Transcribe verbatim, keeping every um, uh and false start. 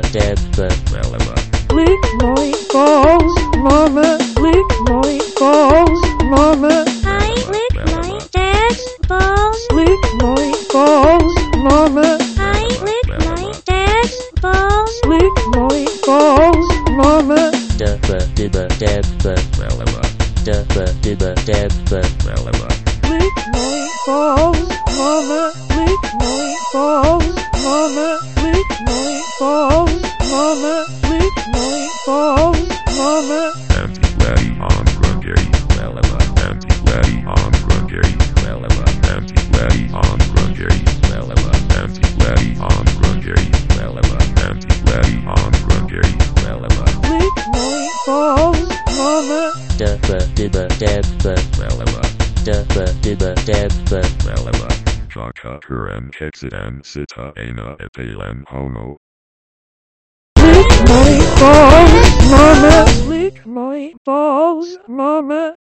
debba releva. Lick my balls, mama. Lick my balls, mama. I lick my dad's balls. Lick my balls, mama. I lick my dad's balls. Lick my balls, mama. Debba dibba debba releva. Debba dibba debba releva. Lick my balls, mama. Lick my balls, mama. Lick my balls, mama. Lick my balls, mama. Anti-ready on grungy releva. Anti-ready on grungy releva. Anti-ready on grungy releva. Anti-ready on grungy releva. Anti-ready on grungy releva. Lick my balls, mama. Debba dibba debba releva. Debba dibba debba releva. Shaka kuren kexidan sita ena epilen homo. Lick my balls, mama. Lick my balls, mama.